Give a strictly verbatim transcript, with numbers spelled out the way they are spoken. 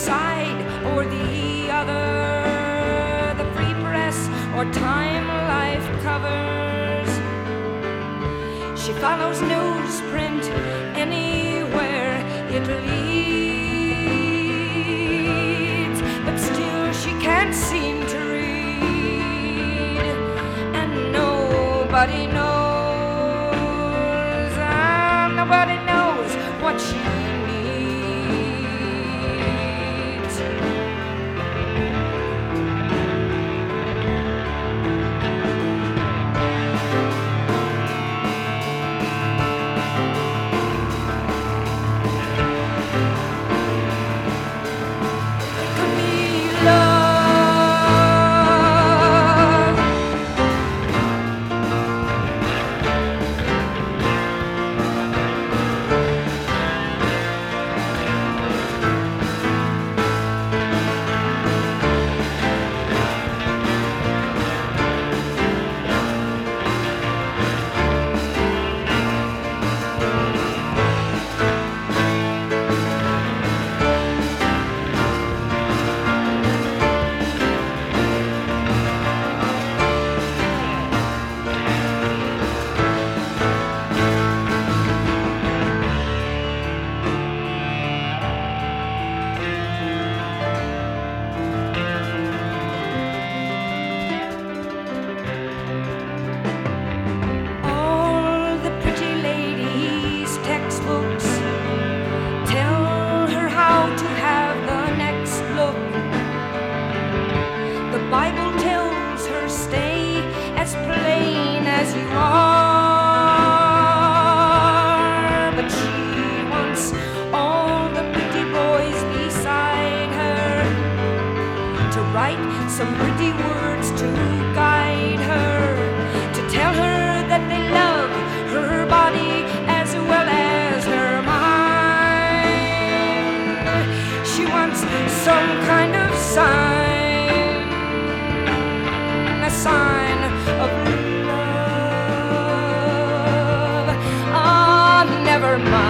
side or the other, the free press or Time Life covers. She follows newsprint anywhere it leads, but still she can't seem to read, and nobody knows, ah, nobody knows what she needs. It could be love, all the pretty ladies' textbooks tell her how to have the next look. The Bible tells her stay as plain as you are, but she wants all the pretty boys beside her to write some pretty words to guide her, to tell her that they love her body as well as her mind. She wants some kind of sign, a sign of love. Ah, never mind.